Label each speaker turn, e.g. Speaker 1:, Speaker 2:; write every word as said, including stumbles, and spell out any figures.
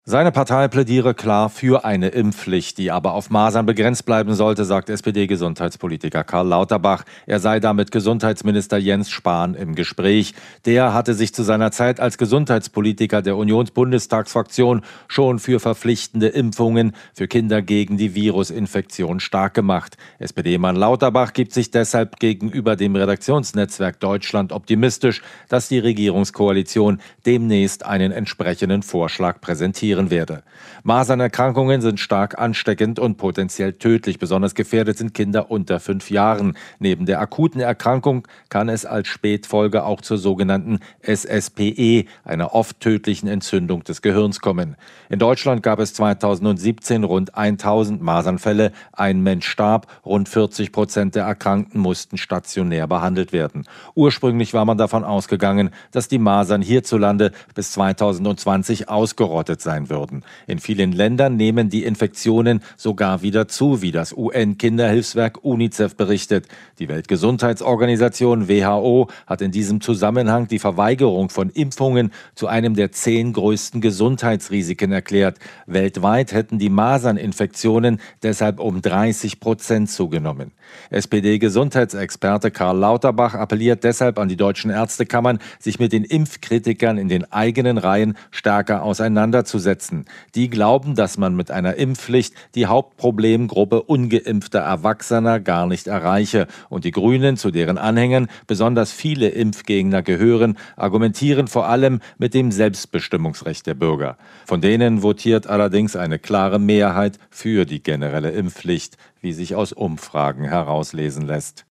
Speaker 1: Seine Partei plädiere klar für eine Impfpflicht, die aber auf Masern begrenzt bleiben sollte, sagt S P D-Gesundheitspolitiker Karl Lauterbach. Er sei da mit Gesundheitsminister Jens Spahn im Gespräch. Der hatte sich zu seiner Zeit als Gesundheitspolitiker der Unionsbundestagsfraktion schon für verpflichtende Impfungen für Kinder gegen die Virusinfektion stark gemacht. S P D-Mann Lauterbach gibt sich deshalb gegenüber dem Redaktionsnetzwerk Deutschland optimistisch, dass die Regierungskoalition demnächst einen entsprechenden Vorschlag präsentiert werde. Masernerkrankungen sind stark ansteckend und potenziell tödlich. Besonders gefährdet sind Kinder unter fünf Jahren. Neben der akuten Erkrankung kann es als Spätfolge auch zur sogenannten S S P E, einer oft tödlichen Entzündung des Gehirns, kommen. In Deutschland gab es zweitausendsiebzehn rund tausend Masernfälle. Ein Mensch starb. Rund vierzig Prozent der Erkrankten mussten stationär behandelt werden. Ursprünglich war man davon ausgegangen, dass die Masern hierzulande bis zweitausendzwanzig ausgerottet sein würden. In vielen Ländern nehmen die Infektionen sogar wieder zu, wie das U N-Kinderhilfswerk UNICEF berichtet. Die Weltgesundheitsorganisation W H O hat in diesem Zusammenhang die Verweigerung von Impfungen zu einem der zehn größten Gesundheitsrisiken erklärt. Weltweit hätten die Maserninfektionen deshalb um dreißig Prozent zugenommen. S P D-Gesundheitsexperte Karl Lauterbach appelliert deshalb an die deutschen Ärztekammern, sich mit den Impfkritikern in den eigenen Reihen stärker auseinanderzusetzen. Die glauben, dass man mit einer Impfpflicht die Hauptproblemgruppe ungeimpfter Erwachsener gar nicht erreiche. Und die Grünen, zu deren Anhängern besonders viele Impfgegner gehören, argumentieren vor allem mit dem Selbstbestimmungsrecht der Bürger. Von denen votiert allerdings eine klare Mehrheit für die generelle Impfpflicht, wie sich aus Umfragen herauslesen lässt.